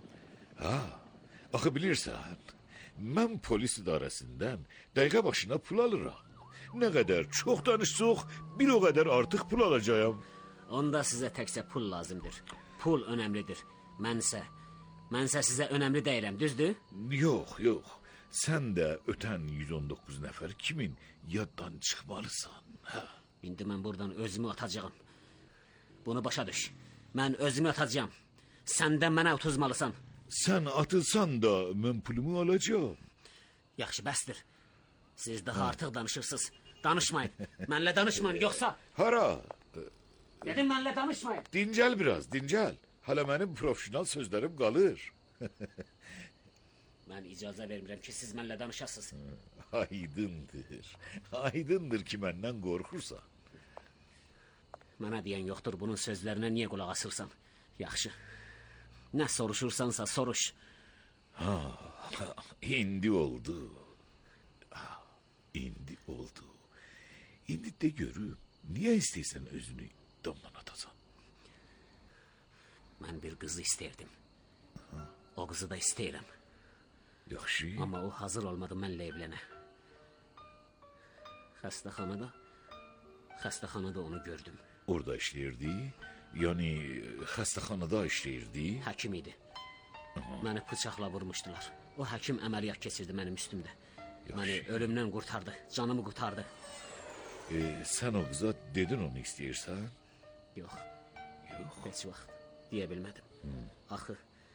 Axı bilirsən, mən polis idarəsindən dəqiqə başına pul alıram. Nə qədər çox danışsaq, bir o qədər artıq pul alacağım. Onda sizə təkcə pul lazımdır. Pul önəmlidir. Mənsə sizə önəmli deyiləm, düzdür? Yox, yox. Sən də ötən 119 nəfər kimin yaddan çıxmalısan. İndi mən buradan özümü atacağım. Bunu başa düş. Mən özümü atacağım. Sən də mənə utuzmalısan. Sən atılsan da mən pulumu alacağım. Yaxşı, bəsdir. Siz daha artıq danışırsınız. Danışmayın. Mənlə danışmayın, yoxsa... Hara? Dedim, mənlə danışmayın. Dincəl biraz, dincəl. Hələ mənim profesional sözlərim qalır. Mən icazə vermirəm ki, siz mənlə danışasınız. Aydındır. Aydındır ki, məndən qorxursan. Mənə deyən yoxdur, bunun sözlərinə niyə qulaq asırsan? Yaxşı. Nə soruşursansa soruş. İndi oldu. İndi oldu. İndi de görüm, niyə istəyirsən özünü damdan atasan? Mən bir qızı istəyirdim. O qızı da istəyirəm. Yaxşı. Amma o hazır olmadı mənlə evlənə. Xəstəxanada onu gördüm. Orada işləyirdi, yəni xəstəxanada işləyirdi. Həkim idi. Məni bıçaqla vurmuşdular. O həkim əməliyyat keçirdi mənim üstümdə. Məni ölümdən qurtardı, canımı qurtardı. Sən o qıza dedin onu istəyirsən? Yox, heç vaxt deyə bilmədim. Axı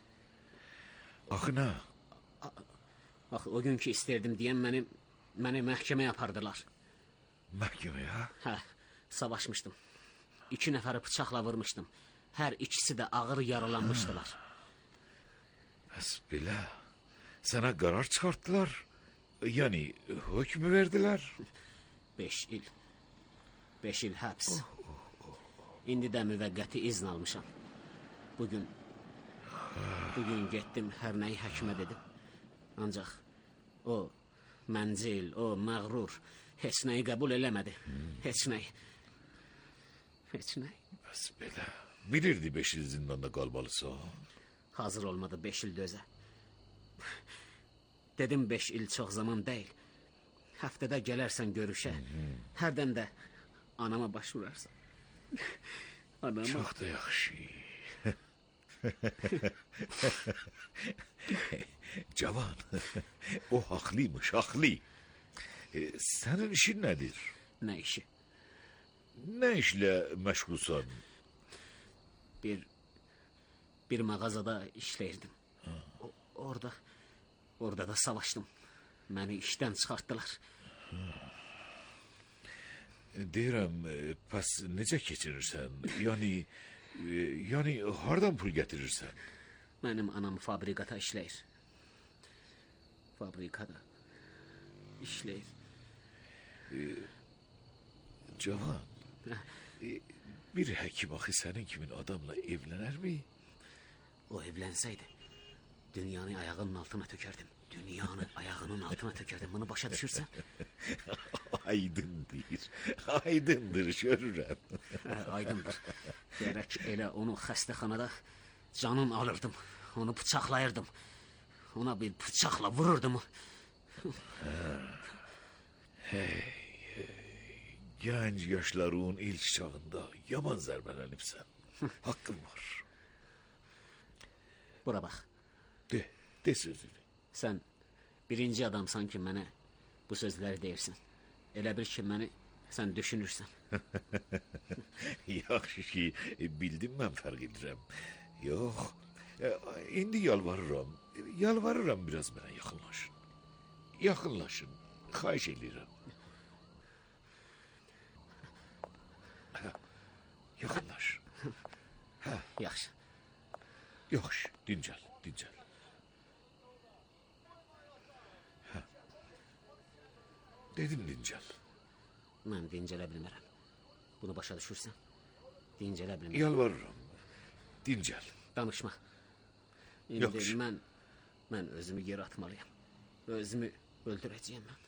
nə? Axı o gün ki istəyirdim deyən məni məhkəməyə apardılar. Məhkəməyə? Hə, savaşmışdım. 2 nəfəri bıçaqla vurmuşdum. Hər ikisi də ağır yaralanmışdılar. Bəs belə, sənə qərar çıxartdılar, yəni hökmü verdilər. 5 il həbs. İndi də müvəqqəti izn almışam. Bugün getdim, hər nəyi həkimə dedim. Ancaq o məncil, o məğrur heç nəyi qəbul eləmədi. Heç nəyi. Bəs belə, bilirdi 5 il zindanda qalmalısan. Hazır olmadı 5 il dözə. Dedim 5 il çox zaman deyil. Həftədə gələrsən görüşə. Hərdən də anama baş vurarsan. Anama... Çox da yaxşı. Cavan, o haqlıymış, haqlı. Sənin işin nədir? Nə işi? Nə işlə məşğulsan? Bir mağazada işləyirdim. Orada da savaşdım. Məni işdən çıxartdılar. Deyirəm, pəs necə keçirirsən? Yəni hardan pul gətirirsən? Mənim anam fabrikada işləyir. Cavan, bir həkim axı sənin kimin adamla evlənərmi? O evlənsəydi, dünyanı ayağının altına tökərdim. Bunu başa düşürsən? Aydındır, görürəm. Aydındır. Gərək elə onu xəstəxanada canın alırdım. Onu bıçaqlayırdım. Ona bir bıçaqla vururdum. Gənc yaşların ilk çağında yaman zərbələnibsən. Haqqın var. Bura bax. De sözünü. Sən birinci adamsan ki, mənə bu sözləri deyirsən. Elə bir ki, məni sən düşünürsən. Yaxşı ki, bildim mən fərq edirəm. Yox, indi yalvarıram biraz mənə yaxınlaşın. Yaxınlaşın, xahiş edirəm. Yaxınlaş. Yaxşı. Yaxşı, dincəl. Dedim dincəl. Mən dincələ bilmərəm. Bunu başa düşürsən? Dincələ bilmərəm. Yalvarıram. Dincəl. Danışma. Yaxşı. İndi mən özümü yerə atmalıyam. Özümü öldürəcəyəm mən.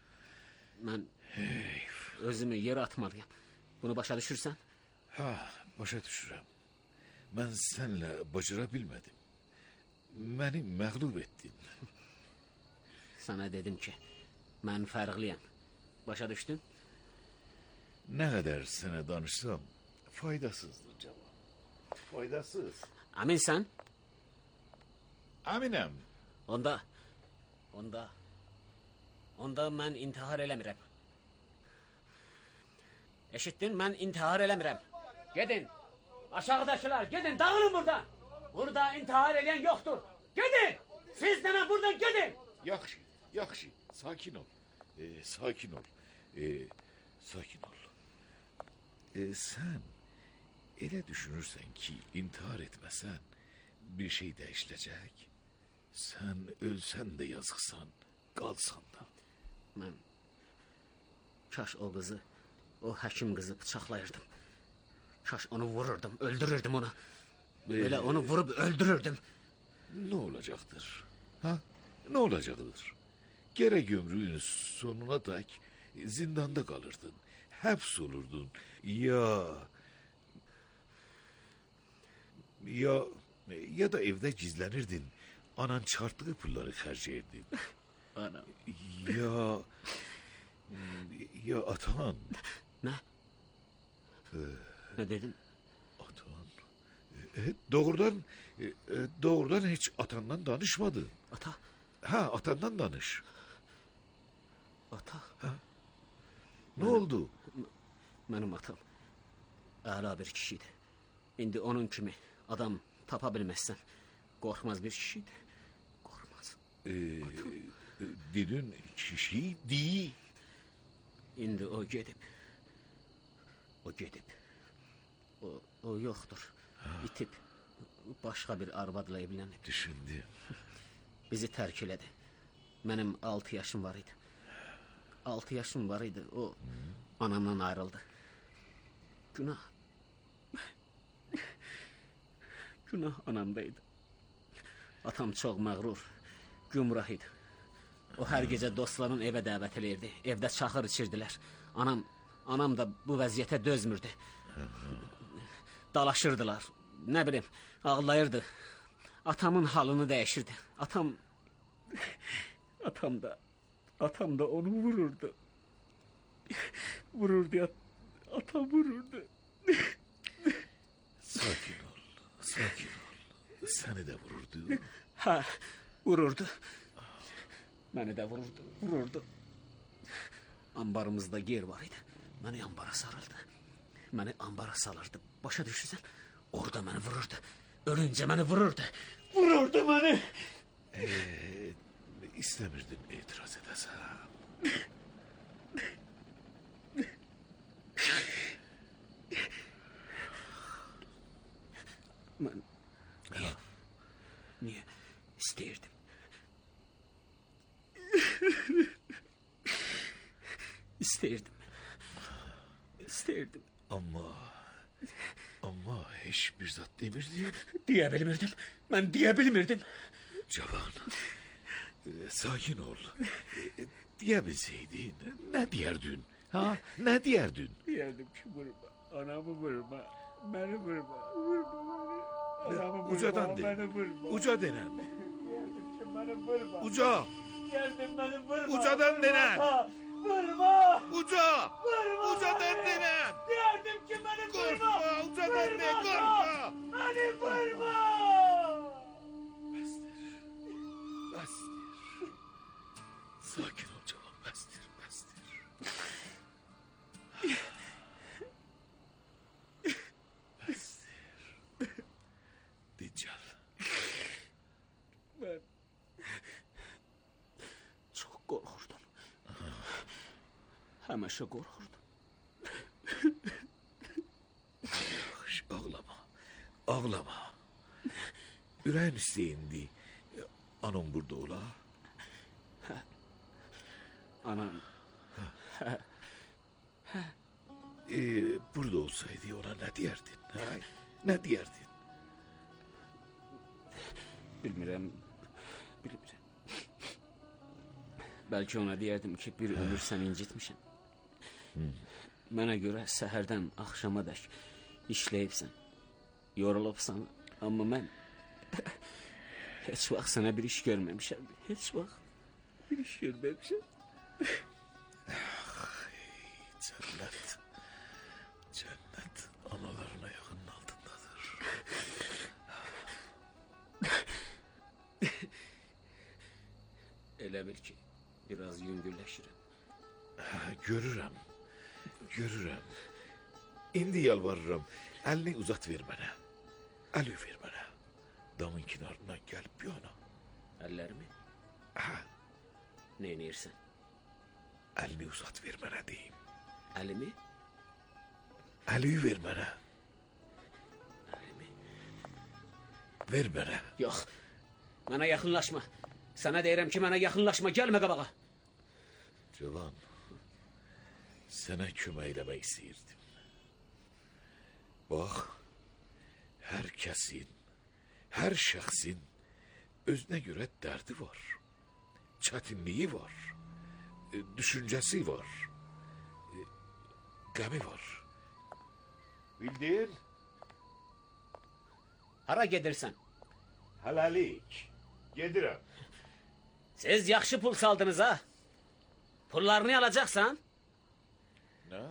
Mən özümü yerə atmalıyam. Bunu başa düşürsən? Başa düşürəm. Mən sənlə bacara bilmədim. Məni məğlub etdin. Sana dedim ki, mən fərqliyəm. Başa düşdün? Nə qədər sənə danışsam, faydasızdır cavan. Faydasız. Əminsən? Əminəm. Onda mən intihar eləmirəm. Eşitdin, mən intihar eləmirəm. Gedin. Aşağıdakılar, gedin, dağılın buradan. Burada intihar eləyən yoxdur. Gedin. Siz demə buradan gedin. Yaxşı. Sakin ol. Sakin ol. Sən elə düşünürsən ki, intihar etməsən bir şey dəyişiləcək. Sən ölsən də yazıqsan, qalsan da. Mən kaş o qızı, o həkim qızı bıçaqlayırdım. Kaş onu vururdum, öldürürdüm onu. Böyle onu vurup öldürürdüm. Ne olacaktır? Ha? Ne olacaktır? Gerek ömrünün sonuna dek zindanda kalırdın. Hapsolurdun. Ya da evde gizlenirdin. Anan çarptığı pulları harcayırdın. Anam. Ya atan. Ne? Ne dedin? Atan. Doğrudan hiç atandan danışmadı. Ata? Ha, atandan danış. Ata? Ha? Ne oldu? Benim atam əla bir kişiydi. İndi onun kimi adam tapa bilməzsən. Qorxmaz bir kişiydi. Qorxmaz. Dedin kişi değil. İndi o gedib. O yoxdur. İtib. Başqa bir arvadla evlənib. Düşündüm. Bizi tərk elədi. Mənim 6 yaşım var idi. 6 yaşım var idi. O anamdan ayrıldı. Günah. Günah anamdaydı. Atam çox məğrur, gümrah idi. O hər gecə dostların evə dəvət eləyirdi. Evdə çaxır içirdilər. Anam da bu vəziyyətə dözmürdü. Dalaşırdılar. Nə bilim, ağlayırdı. Atamın halını dəyişirdi. Atam da onu vururdu. Atam vururdu. Sakin ol. Seni de vururdu. Ha, vururdu. Beni de vururdu. Ambarımızda yer var idi. Beni ambara sarıldı. Beni ambara salırdı. Başa düşürsən, orada beni vururdu. Ölünce beni vururdu. Vururdu beni. İstemirdim itiraz edesem. Ben niye isteyirdim? İsteyirdim. Ama hiçbir zat demirdin. Diyebilmirdim. Ben diyebilmirdim. Cavan, sakin ol. Diyebilseydin ne diyerdin? Ha? Ne diyerdin? Diyerdim ki vurma. Anamı vurma. Beni vurma. Vurma beni. Anamı vurma. Ucadan de. Beni vurma. Uca denen. Diyerdim ki beni vurma. Uca. Diyerdim beni vurma. Ucadan denen. Vurma. Uca. Vurma. Ucadan denen. Diyerdim ki beni vurma. Korkma. Ucadan de. Korkma. Beni vurma. Bestir. Sakin ol Cavan. Bestir. Diccal. Ben çok korkurdum. Həmişə qorxurdum. Ağlama. Ürəyin istəyindi. Anam burada ola. Anam. Burada olsaydı ona ne diyerdin? Ha? Ne diyerdin? Bilmirəm. Bəlkə ona deyərdim ki, bir ömür səni incitmişəm. Mənə görə səhərdən axşama dək işləyibsən, yorulubsan, amma mən heç vaxt sənə bir iş görməmişəm, heç vaxt bir iş görməmişəm. Cennet analarına yakının altındadır. Elə bil ki, biraz yüngülləşirəm. Görürəm. İndi yalvarıram, əlini uzat ver mənə. Əli ver mənə. Damın kenarından gəlib bir yana. Əllərimi? Hə, Neynirsən? əlini uzat ver mənə deyim. Əlimi? Əli ver mənə. Əlimi? Ver mənə. Yox, mənə yaxınlaşma. Sənə deyirəm ki, mənə yaxınlaşma, gəlmə qabağa. Cavan, sənə kömək eləmək istəyirdim. Bax, hər kəsin, hər şəxsin özünə görə dərdi var, çətinliyi var, düşüncəsi var, qəmi var. Bildin? Hara gedirsən? Hələlik, gedirəm. Siz yaxşı pul saldınız ha? Pullarını alacaqsan? Nə?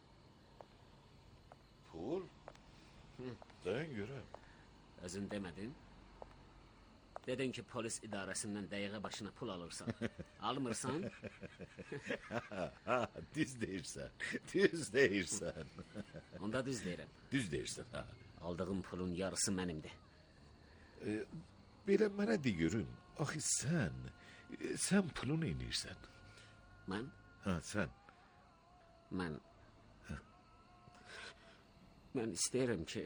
Pul? Dayan görəm. Özün demədin. Dedin ki, polis idarəsindən dəqiqə başına pul alırsan. Almırsan? Düz deyirsən. Onda düz deyirəm. Düz deyirsən, ha. Aldığım pulun yarısı mənimdir. Belə mənə de görüm. Axı sən pulu neynirsən? Mən? Ha, sən. Mən istəyirəm ki,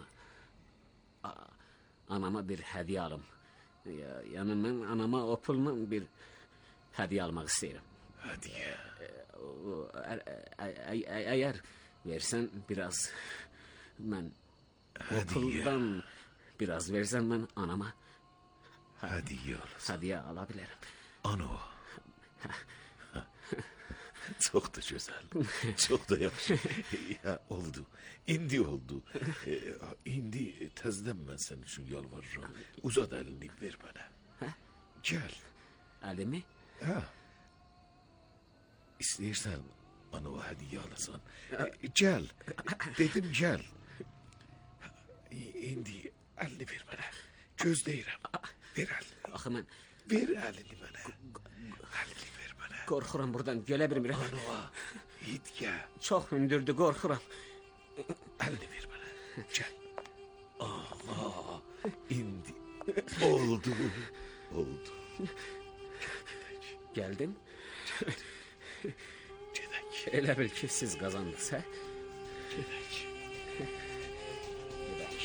anama bir hədiyyə alım. Yəni, mən anama o pulla bir hədiyyə almaq istəyirəm. Hədiyyə. Əgər versən biraz, mən o puldan biraz versən, mən anama Hədiyyə alasın. hədiyyə ala bilərəm. Ano. Çox da gözəl. Çox da yaxşı. Ya, oldu. İndi oldu. İndi təzədən mən sənin üçün yalvarıram. Uzat əlini ver mənə. Hə? Gəl. Əlimi? Hə. İstəyirsən bana o hədiyyə alasan. Gəl. Dedim gəl. İndi əlini ver mənə. Gözləyirəm. Ver əlini. Axı mən Ver əlini mənə. Əlini ver mənə. qorxuram buradan, gələ bilmirəm. Anoa, Hidyə. Çox hündürdür, qorxuram. Əlini ver mənə. Gəl. Aha. İndi oldu. Gəldim. Gedək. Elə bil ki, siz qazandınız, hə? Gedək. Gedək.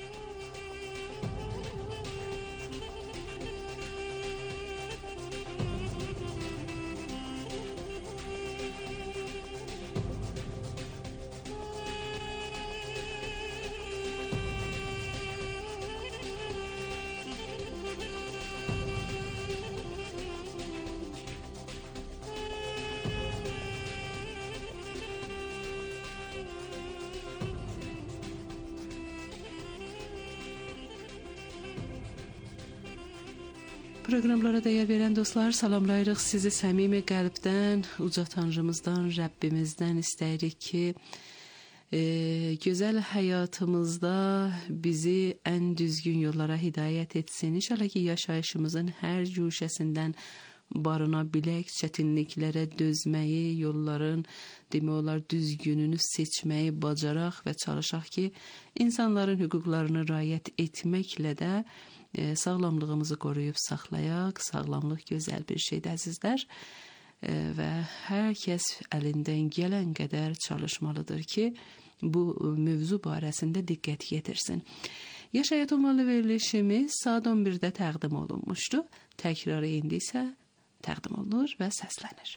Proqramlara dəyər verən dostlar, salamlayırıq sizi səmimi qəlbdən, uca Tanrımızdan, Rəbbimizdən istəyirik ki, gözəl həyatımızda bizi ən düzgün yollara hidayət etsin. İnşallah ki, yaşayışımızın hər güşəsindən barına bilək, çətinliklərə dözməyi, yolların demək olar düzgününü seçməyi bacaraq və çalışaq ki, insanların hüquqlarını riayət etməklə də sağlamlığımızı qoruyub saxlayaq. Sağlamlıq gözəl bir şeydir, əzizlər. Və hər kəs əlindən gələn qədər çalışmalıdır ki, bu mövzu barəsində diqqət yetirsin. Yaşayat Ünvanlı verilişimiz saat 11-də təqdim olunmuşdu. Təkrarı indi isə təqdim olunur və səslənir.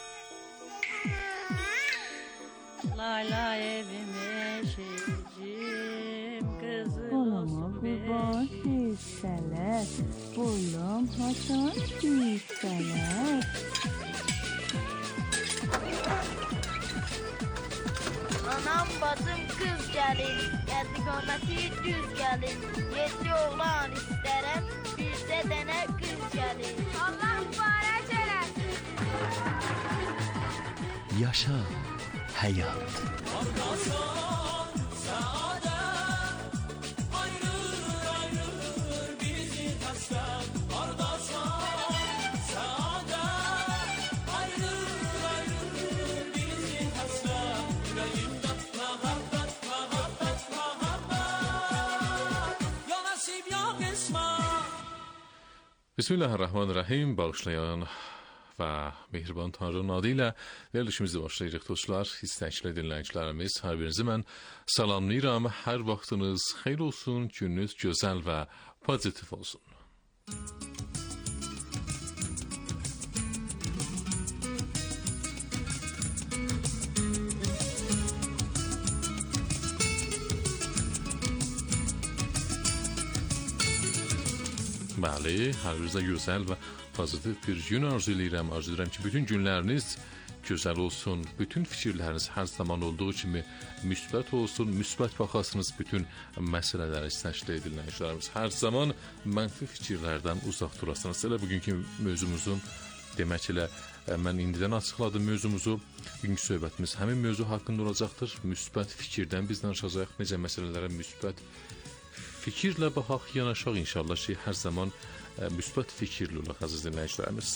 Layla evime şecim kızım olsun kurban hisseler, bulam hasan hisseler. Anam bacım qız gəlir, gəldi qaməti düz gəlir. 7 oğlan istərəm, bircə dənə qız gəlir. Allah mübarək eləsin. Yaşa həyat. Bismillahirrahmanirrahim. Bağışlayan və mehriban Tanrı'nın adı ilə verilişimizi başlayırıq dostlar. İstəkli dinləyicilərimiz, hər birinizi mən salamlayıram. Hər vaxtınız xeyir olsun, gününüz gözəl və pozitiv olsun. Bəli, hər birinizə gözəl və pozitiv bir gün arzu edirəm. Arzu edirəm ki, bütün günləriniz gözəl olsun, bütün fikirləriniz hər zaman olduğu kimi müsbət olsun, müsbət baxasınız bütün məsələləri istəkli dinləyicilərimiz. Hər zaman mənfi fikirlərdən uzaq durasınız. Elə bugünkü mövzumuzun demək ilə mən indidən açıqladım mövzumuzu. Bugünkü söhbətimiz həmin mövzu haqqında olacaqdır. Müsbət fikirdən biz danışacağıq. Necə məsələlərə müsbət fikirlə baxaq, yanaşaq inşallah ki, hər zaman müsbət fikirli olaq, əziz dinləyicilərimiz.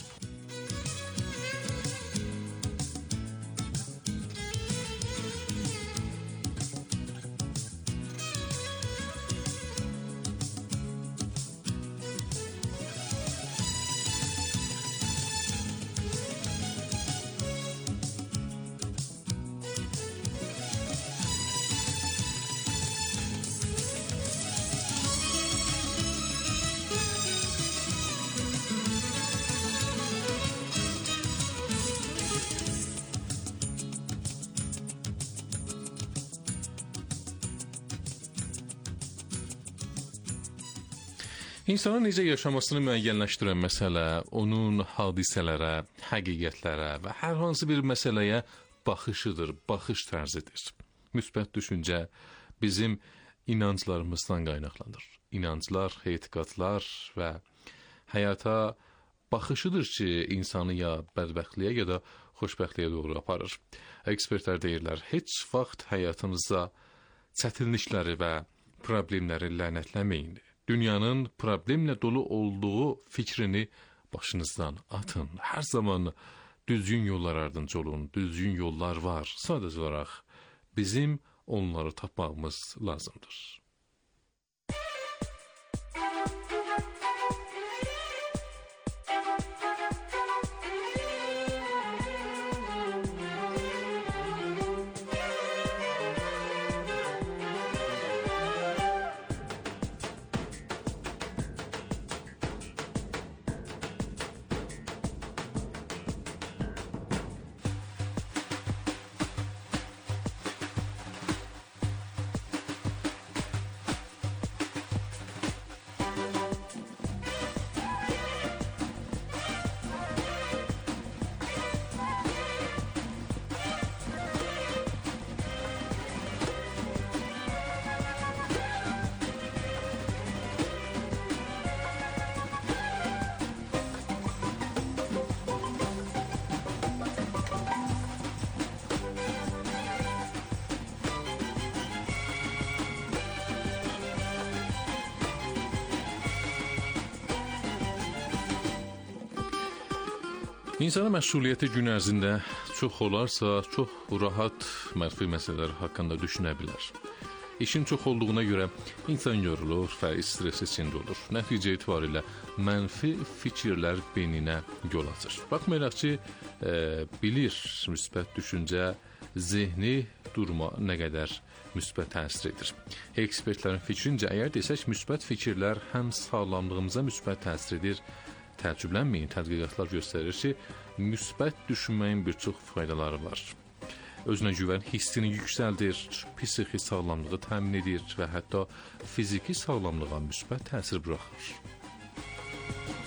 İnsanın necə yaşamasını müəyyənləşdirən məsələ, onun hadisələrə, həqiqətlərə və hər hansı bir məsələyə baxışıdır, baxış tərzidir. Müsbət düşüncə bizim inanclarımızdan qaynaqlanır. İnanclar, etiqadlar və həyata baxışıdır ki, insanı ya bədbəxtliyə ya da xoşbəxtliyə doğru aparır. Ekspertlər deyirlər, heç vaxt həyatınızda çətinlikləri və problemləri lənətləməyin. Dünyanın problemlə dolu olduğu fikrini başınızdan atın. Hər zaman düzgün yollar ardınca olun. Düzgün yollar var. Sadəcə olaraq bizim onları tapmağımız lazımdır. İnsana məşğuliyyəti gün ərzində çox olarsa, çox rahat mənfi məsələlər haqqında düşünə bilər. İşin çox olduğuna görə insan yorulur və stres içində olur. Nəticə etibarilə mənfi fikirlər beyninə yol açır. Baxmayaraq ki, bilir müsbət düşüncə zehni duruma nə qədər müsbət təsir edir. Ekspertlərin fikrincə, əgər desək müsbət fikirlər həm sağlamlığımıza müsbət təsir edir, təəccüblənməyin, tədqiqatlar göstərir ki, müsbət düşünməyin bir çox faydaları var. Özünə güvən hissini yüksəldir, psixi sağlamlığı təmin edir və hətta fiziki sağlamlığa müsbət təsir buraxır.